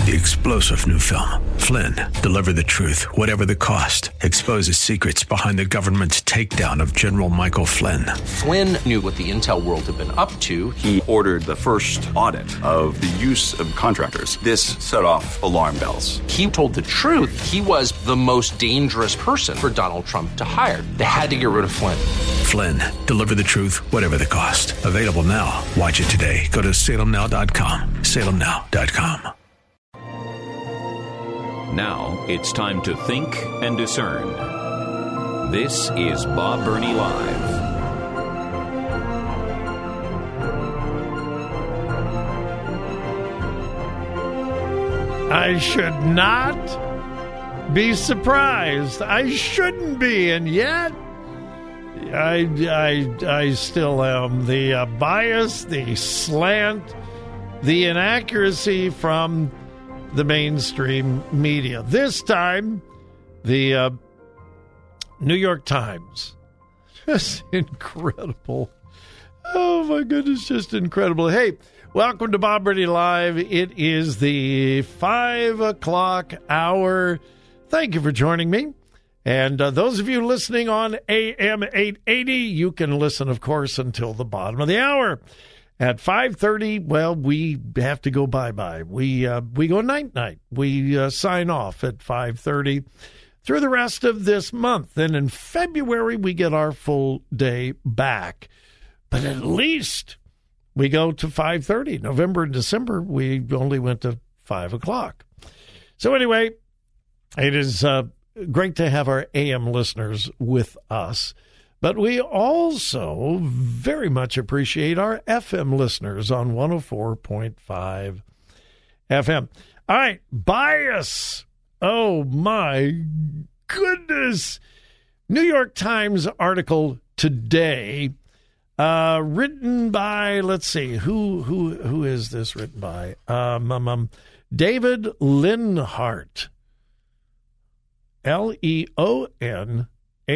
The explosive new film, Flynn, deliver the truth, whatever the cost, exposes secrets behind the government's takedown of General Michael Flynn. Flynn knew what the intel world had been up to. He ordered the first audit of the use of contractors. This set off alarm bells. He told the truth. He was the most dangerous person for Donald Trump to hire. They had to get rid of Flynn. Flynn, deliver the truth, whatever the cost. Available now. Watch it today. Go to salemnow.com. salemnow.com. Now it's time to think and discern. This is Bob Burney Live. I should not be surprised. I shouldn't be, and yet I still am. The bias, the slant, the inaccuracy from the mainstream media. This time, the New York Times. Just incredible. Oh, my goodness, just incredible. Hey, welcome to Bob Burney Live. It is the 5 o'clock hour. Thank you for joining me. And those of you listening on AM 880, you can listen, of course, until the bottom of the hour. At 5:30, well, we have to go bye-bye. We go night-night. We sign off at 5:30 through the rest of this month. Then in February, we get our full day back. But at least we go to 5:30. November and December, we only went to 5 o'clock. So anyway, it is great to have our AM listeners with us. But we also very much appreciate our FM listeners on 104.5 FM. All right, bias. Oh, my goodness. New York Times article today, written by, let's see, who is this written by? David Leonhardt. Leonhardt.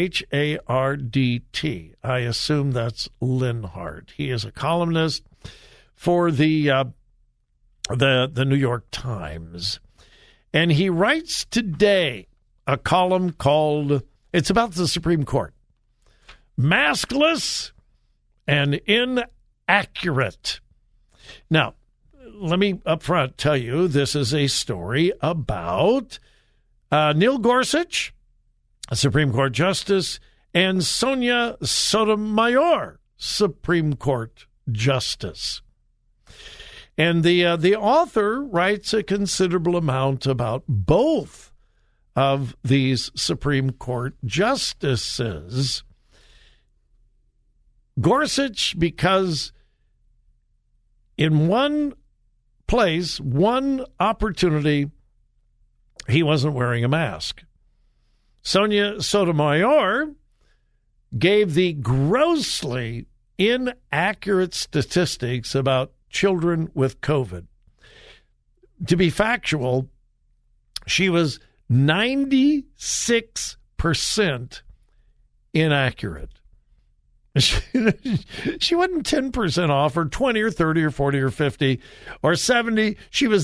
I assume that's Leonhardt. He is a columnist for the New York Times. And he writes today a column called, it's about the Supreme Court. Maskless and inaccurate. Now, let me up front tell you, this is a story about Neil Gorsuch, a Supreme Court Justice, and Sonia Sotomayor, Supreme Court Justice. And the author writes a considerable amount about both of these Supreme Court justices. Gorsuch, because in one place, one opportunity, he wasn't wearing a mask. Sonia Sotomayor gave the grossly inaccurate statistics about children with COVID. To be factual, she was 96% inaccurate. She wasn't 10% off or 20 or 30 or 40 or 50 or 70. She was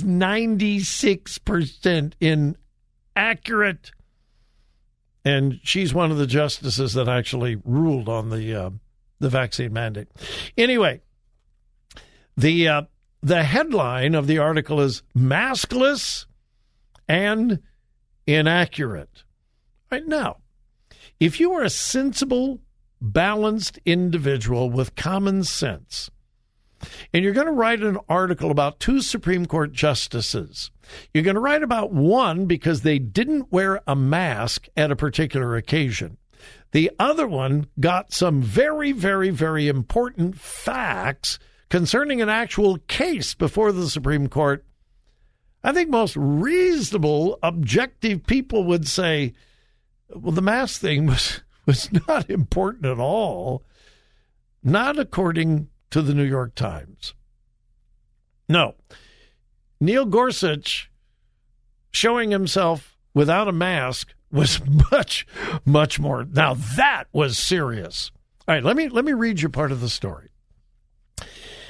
96% inaccurate. And she's one of the justices that actually ruled on the vaccine mandate. Anyway, the headline of the article is maskless and inaccurate. Right now, if you are a sensible, balanced individual with common sense, and you're going to write an article about two Supreme Court justices, you're going to write about one because they didn't wear a mask at a particular occasion. The other one got some very, very, very important facts concerning an actual case before the Supreme Court. I think most reasonable, objective people would say, well, the mask thing was not important at all. Not according to the New York Times. No. Neil Gorsuch showing himself without a mask was much, much more. Now, that was serious. All right, let me read you part of the story.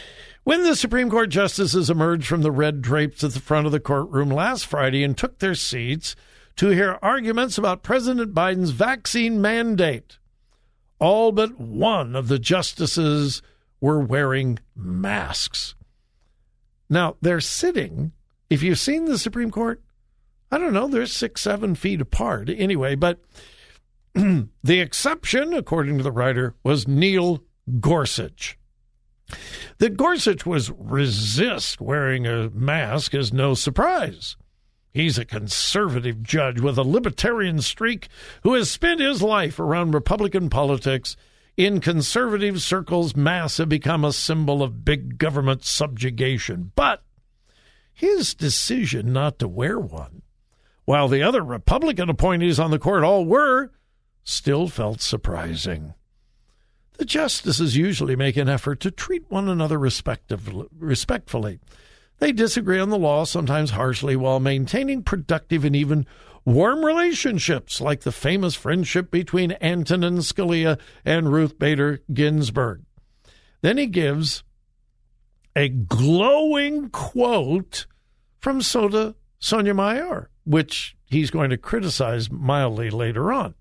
When the Supreme Court justices emerged from the red drapes at the front of the courtroom last Friday and took their seats to hear arguments about President Biden's vaccine mandate, all but one of the justices were wearing masks. Now, they're sitting, if you've seen the Supreme Court, I don't know, they're 6-7 feet apart anyway, but the exception, according to the writer, was Neil Gorsuch. That Gorsuch was resist wearing a mask is no surprise. He's a conservative judge with a libertarian streak who has spent his life around Republican politics. In conservative circles, masks have become a symbol of big government subjugation. But his decision not to wear one, while the other Republican appointees on the court all were, still felt surprising. The justices usually make an effort to treat one another respectfully. They disagree on the law, sometimes harshly, while maintaining productive and even warm relationships, like the famous friendship between Antonin Scalia and Ruth Bader Ginsburg. Then he gives a glowing quote from Sotomayor, which he's going to criticize mildly later on.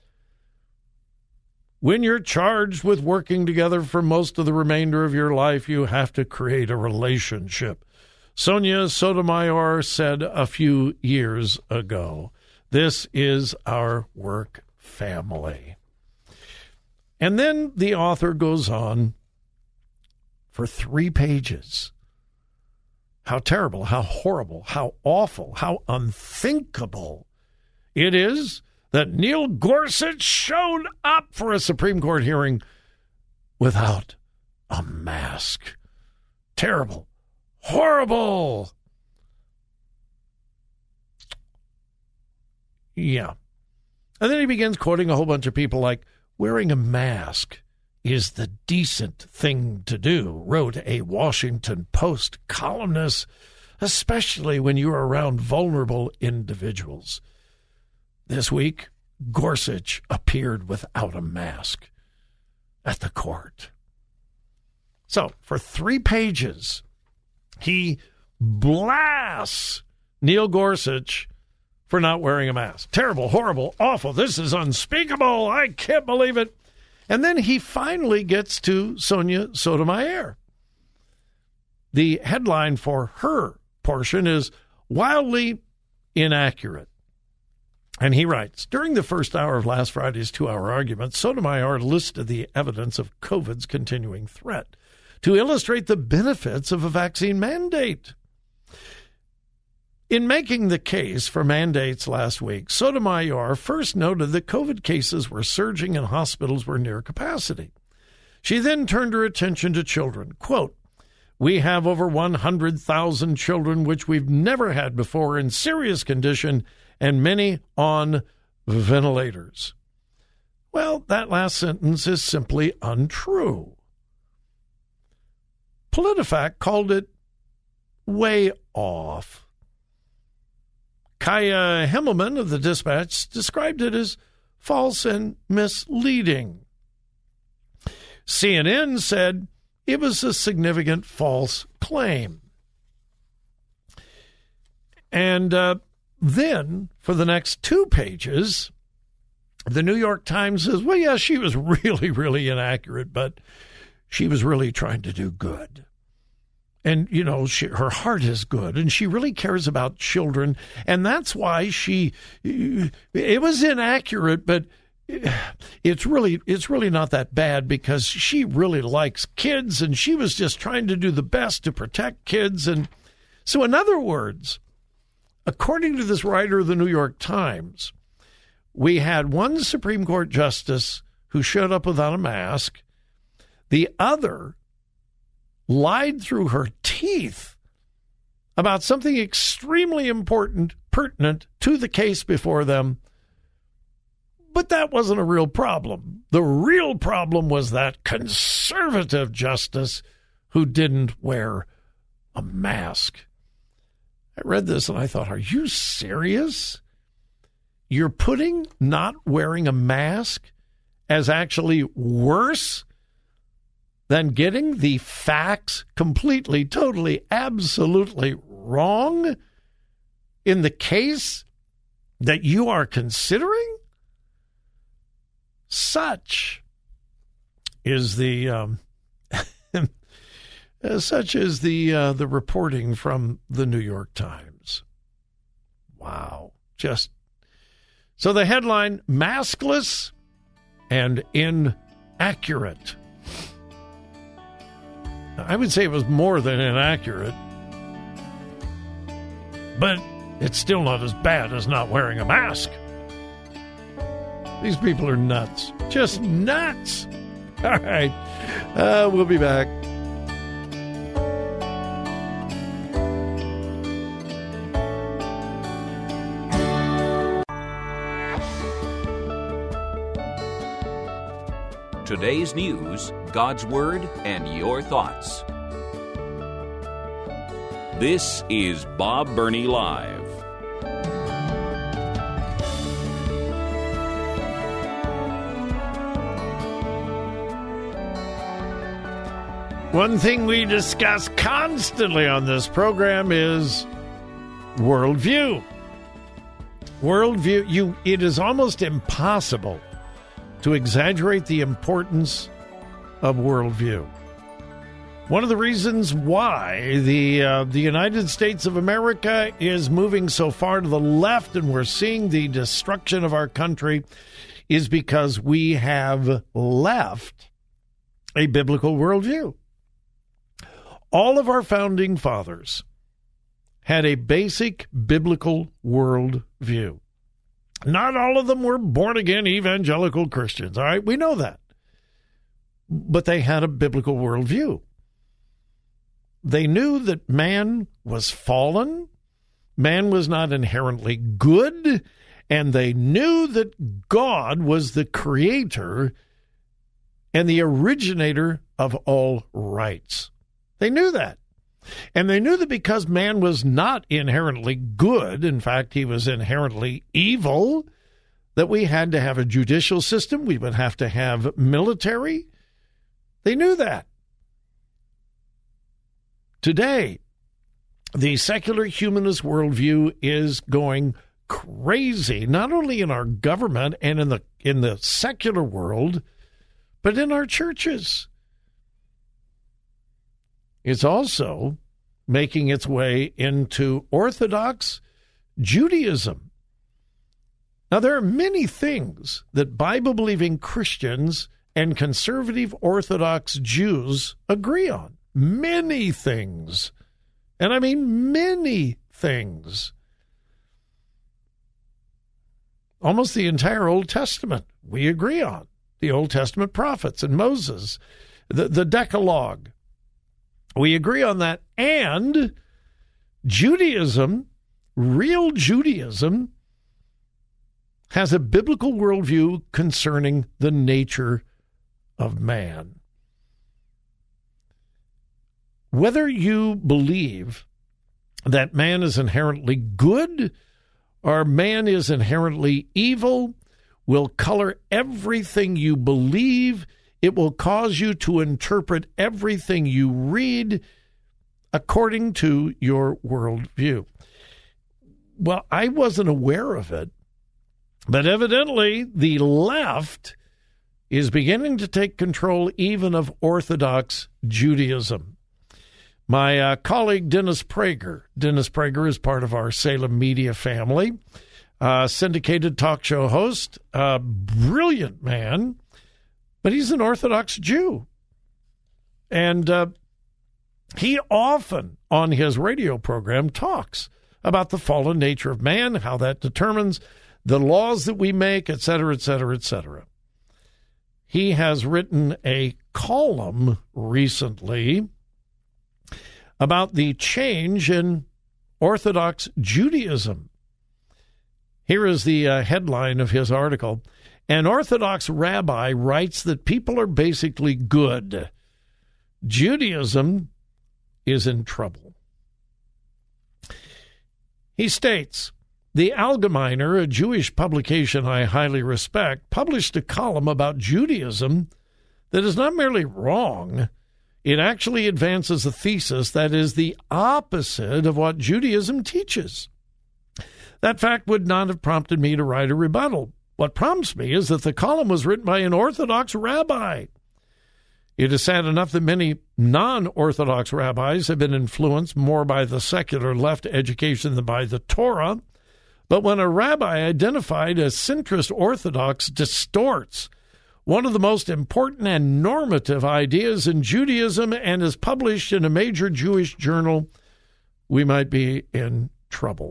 When you're charged with working together for most of the remainder of your life, you have to create a relationship. Sonia Sotomayor said a few years ago, "This is our work family." And then the author goes on for 3 pages. How terrible, how horrible, how awful, how unthinkable it is that Neil Gorsuch showed up for a Supreme Court hearing without a mask. Terrible. Horrible. Yeah. And then he begins quoting a whole bunch of people like, "Wearing a mask is the decent thing to do," wrote a Washington Post columnist, especially when you are around vulnerable individuals. This week, Gorsuch appeared without a mask at the court. So, for 3 pages, he blasts Neil Gorsuch for not wearing a mask. Terrible, horrible, awful. This is unspeakable. I can't believe it. And then he finally gets to Sonia Sotomayor. The headline for her portion is "Wildly Inaccurate." And he writes, during the first hour of last Friday's 2-hour argument, Sotomayor listed the evidence of COVID's continuing threat to illustrate the benefits of a vaccine mandate. In making the case for mandates last week, Sotomayor first noted that COVID cases were surging and hospitals were near capacity. She then turned her attention to children. Quote, "We have over 100,000 children, which we've never had before, in serious condition, and many on ventilators." Well, that last sentence is simply untrue. PolitiFact called it way off. Kaya Himmelman of the Dispatch described it as false and misleading. CNN said it was a significant false claim. And then, for the next 2 pages, the New York Times says, well, yeah, she was really, really inaccurate, but she was really trying to do good. And, you know, her heart is good, and she really cares about children, and that's why it was inaccurate, but it's really not that bad because she really likes kids, and she was just trying to do the best to protect kids. And so, in other words, according to this writer of the New York Times, we had one Supreme Court justice who showed up without a mask. The other lied through her teeth about something extremely important, pertinent to the case before them. But that wasn't a real problem. The real problem was that conservative justice who didn't wear a mask. I read this and I thought, are you serious? You're putting not wearing a mask as actually worse than getting the facts completely, totally, absolutely wrong in the case that you are considering? Such is the the reporting from the New York Times. Wow. Just so the headline, maskless and inaccurate. I would say it was more than inaccurate, but it's still not as bad as not wearing a mask. These people are nuts. Just nuts. All right. We'll be back. Today's news, God's Word, and your thoughts. This is Bob Burney Live. One thing we discuss constantly on this program is worldview. Worldview, it is almost impossible to exaggerate the importance of worldview. One of the reasons why the United States of America is moving so far to the left and we're seeing the destruction of our country is because we have left a biblical worldview. All of our founding fathers had a basic biblical worldview. Not all of them were born-again evangelical Christians, all right? We know that. But they had a biblical worldview. They knew that man was fallen, man was not inherently good, and they knew that God was the creator and the originator of all rights. They knew that. And they knew that because man was not inherently good, in fact, he was inherently evil, that we had to have a judicial system, we would have to have military. They knew that. Today, the secular humanist worldview is going crazy, not only in our government and in the secular world, but in our churches. It's also making its way into Orthodox Judaism. Now, there are many things that Bible-believing Christians and conservative Orthodox Jews agree on. Many things. And I mean many things. Almost the entire Old Testament we agree on. The Old Testament prophets and Moses, the Decalogue. We agree on that. And Judaism, real Judaism, has a biblical worldview concerning the nature of man. Whether you believe that man is inherently good or man is inherently evil will color everything you believe. It will cause you to interpret everything you read according to your worldview. Well, I wasn't aware of it, but evidently the left is beginning to take control even of Orthodox Judaism. My colleague Dennis Prager is part of our Salem media family, syndicated talk show host, a brilliant man, but he's an Orthodox Jew. And he often, on his radio program, talks about the fallen nature of man, how that determines the laws that we make, et cetera, et cetera, et cetera. He has written a column recently about the change in Orthodox Judaism. Here is the headline of his article. An Orthodox rabbi writes that people are basically good. Judaism is in trouble. He states, the Allgemeiner, a Jewish publication I highly respect, published a column about Judaism that is not merely wrong, it actually advances a thesis that is the opposite of what Judaism teaches. That fact would not have prompted me to write a rebuttal. What prompts me is that the column was written by an Orthodox rabbi. It is sad enough that many non-Orthodox rabbis have been influenced more by the secular left education than by the Torah. But when a rabbi identified as centrist Orthodox distorts one of the most important and normative ideas in Judaism and is published in a major Jewish journal, we might be in trouble.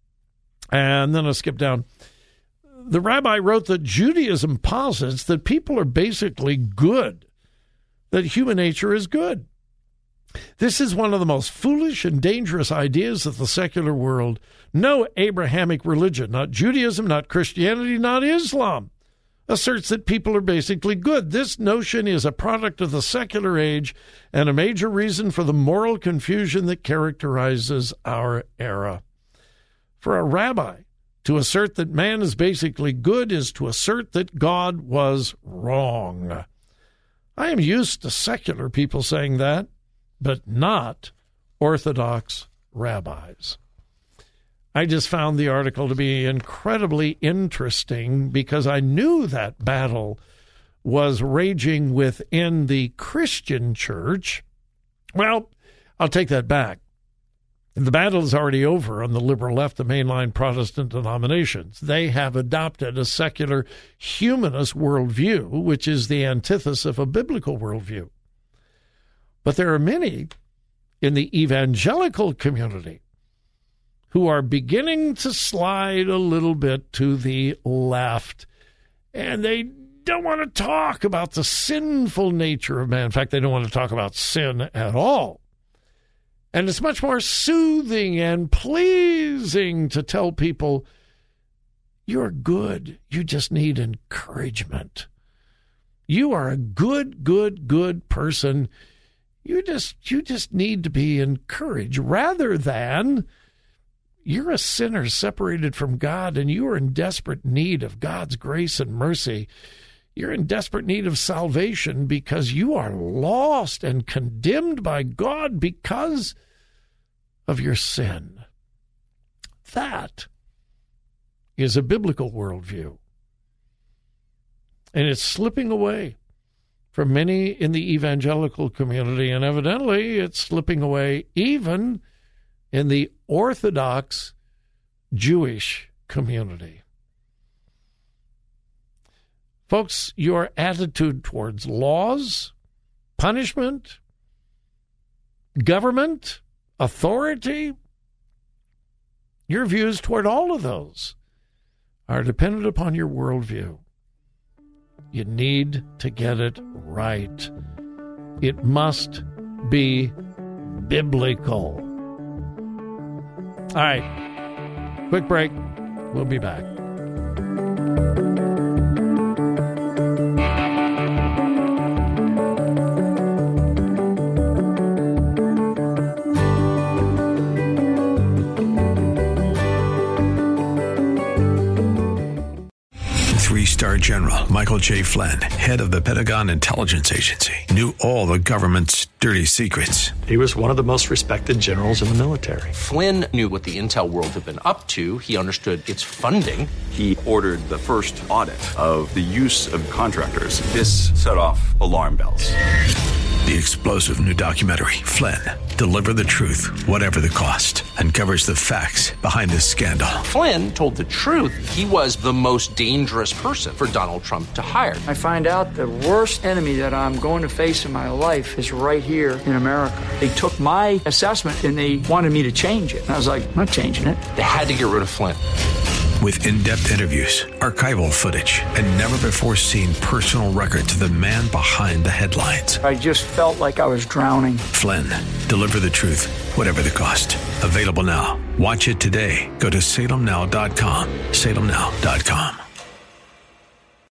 And then I'll skip down. The rabbi wrote that Judaism posits that people are basically good, that human nature is good. This is one of the most foolish and dangerous ideas of the secular world. No Abrahamic religion, not Judaism, not Christianity, not Islam, asserts that people are basically good. This notion is a product of the secular age and a major reason for the moral confusion that characterizes our era. For a rabbi to assert that man is basically good is to assert that God was wrong. I am used to secular people saying that, but not Orthodox rabbis. I just found the article to be incredibly interesting because I knew that battle was raging within the Christian church. Well, I'll take that back. The battle is already over on the liberal left, the mainline Protestant denominations. They have adopted a secular humanist worldview, which is the antithesis of a biblical worldview. But there are many in the evangelical community who are beginning to slide a little bit to the left, and they don't want to talk about the sinful nature of man. In fact, they don't want to talk about sin at all. And it's much more soothing and pleasing to tell people, you're good. You just need encouragement. You are a good person. You just need to be encouraged, rather than you're a sinner separated from God and you are in desperate need of God's grace and mercy. You're in desperate need of salvation because you are lost and condemned by God because of your sin. That is a biblical worldview. And it's slipping away from many in the evangelical community, and evidently it's slipping away even in the Orthodox Jewish community. Folks, your attitude towards laws, punishment, government, authority, your views toward all of those are dependent upon your worldview. You need to get it right. It must be biblical. All right, quick break. We'll be back. Three-star General Michael J. Flynn, head of the Pentagon Intelligence Agency, knew all the government's dirty secrets. He was one of the most respected generals in the military. Flynn knew what the intel world had been up to. He understood its funding. He ordered the first audit of the use of contractors. This set off alarm bells. The explosive new documentary, Flynn, Deliver the Truth, Whatever the Cost, uncovers the facts behind this scandal. Flynn told the truth. He was the most dangerous person for Donald Trump to hire. I find out the worst enemy that I'm going to face in my life is right here in America. They took my assessment and they wanted me to change it. And I was like, I'm not changing it. They had to get rid of Flynn. With in-depth interviews, archival footage, and never-before-seen personal records of the man behind the headlines. I just felt like I was drowning. Flynn, Deliver the Truth, Whatever the Cost. Available now. Watch it today. Go to salemnow.com. salemnow.com.